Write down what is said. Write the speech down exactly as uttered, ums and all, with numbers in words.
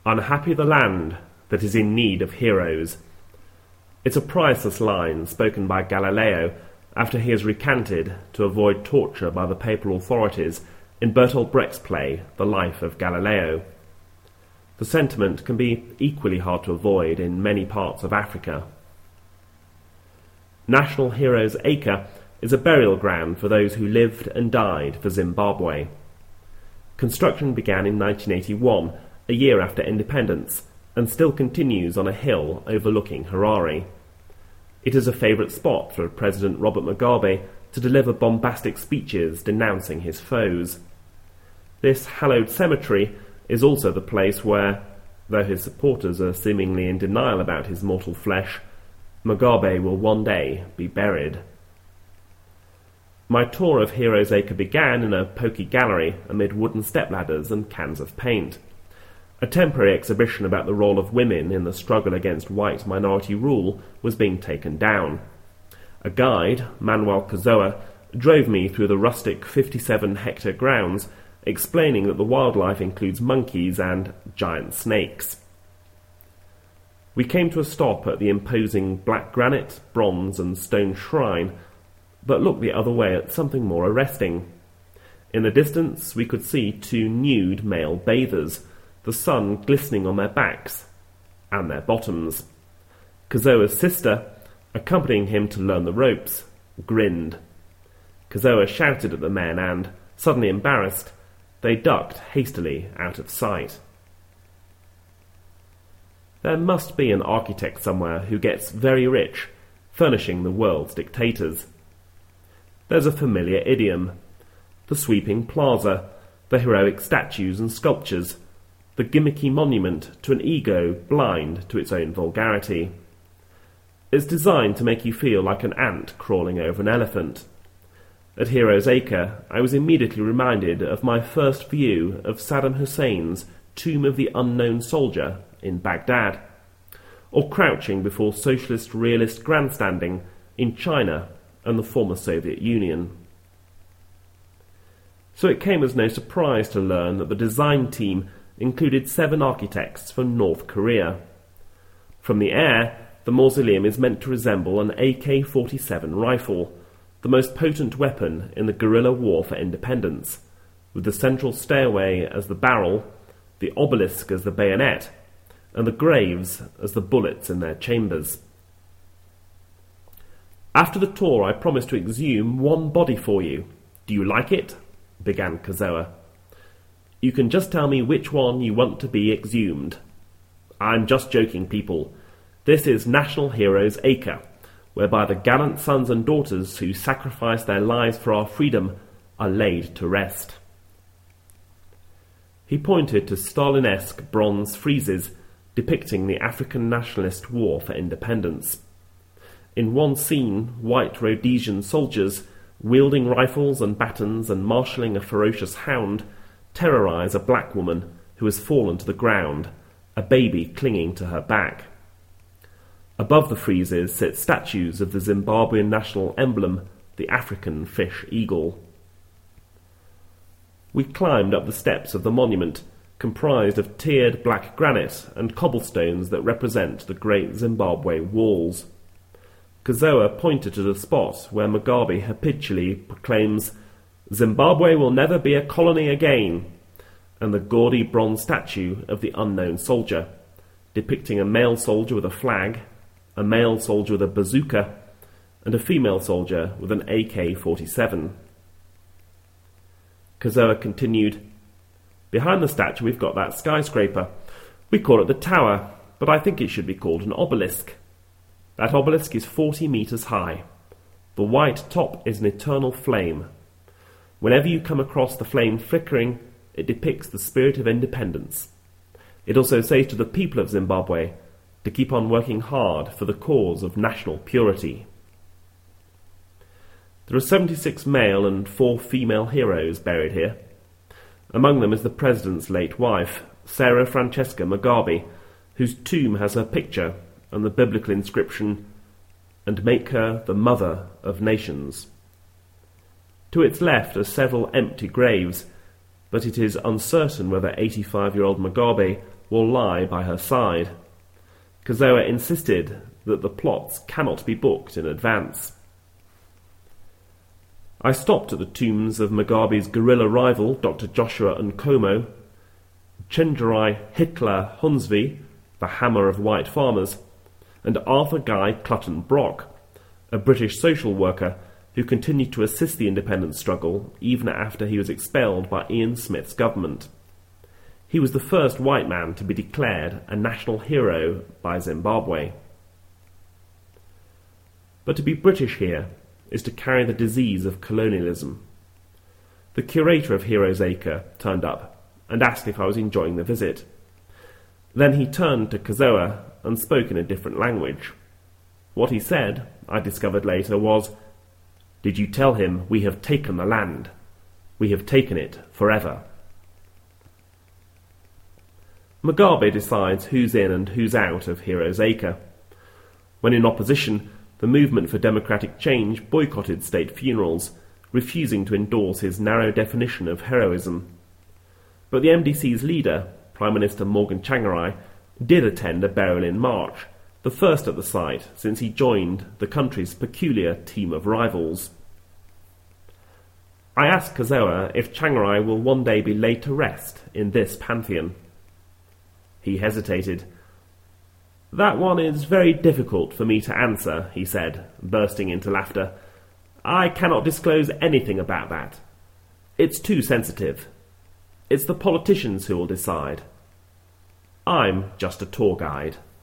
"Unhappy the land that is in need of heroes." It's a priceless line spoken by Galileo after he has recanted to avoid torture by the papal authorities in Bertolt Brecht's play The Life of Galileo. The sentiment can be equally hard to avoid in many parts of Africa. National Heroes Acre is a burial ground for those who lived and died for Zimbabwe. Construction began in nineteen eighty-one, a year after independence, and still continues on a hill overlooking Harare. It is a favourite spot for President Robert Mugabe to deliver bombastic speeches denouncing his foes. This hallowed cemetery is also the place where, though his supporters are seemingly in denial about his mortal flesh, Mugabe will one day be buried. My tour of Heroes Acre began in a poky gallery amid wooden stepladders and cans of paint. A temporary exhibition about the role of women in the struggle against white minority rule was being taken down. A guide, Manuel Kazoa, drove me through the rustic fifty-seven hectare grounds, explaining that the wildlife includes monkeys and giant snakes. We came to a stop at the imposing black granite, bronze and stone shrine, but looked the other way at something more arresting. In the distance we could see two nude male bathers, the sun glistening on their backs and their bottoms. Kazoa's sister, accompanying him to learn the ropes, grinned. Kazoa shouted at the men and, suddenly embarrassed, they ducked hastily out of sight. There must be an architect somewhere who gets very rich, furnishing the world's dictators. There's a familiar idiom: the sweeping plaza, the heroic statues and sculptures, the gimmicky monument to an ego blind to its own vulgarity. It's designed to make you feel like an ant crawling over an elephant. At Heroes Acre, I was immediately reminded of my first view of Saddam Hussein's Tomb of the Unknown Soldier in Baghdad, or crouching before socialist realist grandstanding in China and the former Soviet Union. So it came as no surprise to learn that the design team included seven architects from North Korea. From the air, the mausoleum is meant to resemble an A K forty-seven rifle, the most potent weapon in the guerrilla war for independence, with the central stairway as the barrel, the obelisk as the bayonet, and the graves as the bullets in their chambers. After the tour, I promised to exhume one body for you. Do you like it? Began Kazoa. You can just tell me which one you want to be exhumed. I'm just joking, people. This is National Heroes Acre, whereby the gallant sons and daughters who sacrificed their lives for our freedom are laid to rest. He pointed to Stalin-esque bronze friezes depicting the African nationalist war for independence. In one scene, white Rhodesian soldiers, wielding rifles and batons and marshalling a ferocious hound, terrorize a black woman who has fallen to the ground, a baby clinging to her back. Above the friezes sit statues of the Zimbabwean national emblem, the African fish eagle. We climbed up the steps of the monument, comprised of tiered black granite and cobblestones that represent the great Zimbabwe walls. Kazoa pointed to the spot where Mugabe habitually proclaims, "Zimbabwe will never be a colony again," and the gaudy bronze statue of the unknown soldier, depicting a male soldier with a flag, a male soldier with a bazooka, and a female soldier with an A K forty-seven. Kazoa continued, "Behind the statue we've got that skyscraper. We call it the tower, but I think it should be called an obelisk. That obelisk is forty metres high. The white top is an eternal flame. Whenever you come across the flame flickering, it depicts the spirit of independence. It also says to the people of Zimbabwe to keep on working hard for the cause of national purity." There are seventy-six male and four female heroes buried here. Among them is the president's late wife, Sarah Francesca Mugabe, whose tomb has her picture and the biblical inscription, "And make her the mother of nations." To its left are several empty graves, but it is uncertain whether eighty-five-year-old Mugabe will lie by her side. Kazoa insisted that the plots cannot be booked in advance. I stopped at the tombs of Mugabe's guerrilla rival, Doctor Joshua Nkomo, Chenjerai Hitler Hunsvi, the hammer of white farmers, and Arthur Guy Clutton Brock, a British social worker who continued to assist the independence struggle even after he was expelled by Ian Smith's government. He was the first white man to be declared a national hero by Zimbabwe. But to be British here is to carry the disease of colonialism. The curator of Heroes Acre turned up and asked if I was enjoying the visit. Then he turned to Kazoa and spoke in a different language. What he said, I discovered later, was, "Did you tell him we have taken the land? We have taken it forever." Mugabe decides who's in and who's out of Heroes Acre. When in opposition, the Movement for Democratic Change boycotted state funerals, refusing to endorse his narrow definition of heroism. But the M D C's leader, Prime Minister Morgan Tsvangirai, did attend a burial in March, the first at the site since he joined the country's peculiar team of rivals. I asked Kazoa if Tsvangirai will one day be laid to rest in this pantheon. He hesitated. "That one is very difficult for me to answer," he said, bursting into laughter. "I cannot disclose anything about that. It's too sensitive. It's the politicians who will decide. I'm just a tour guide."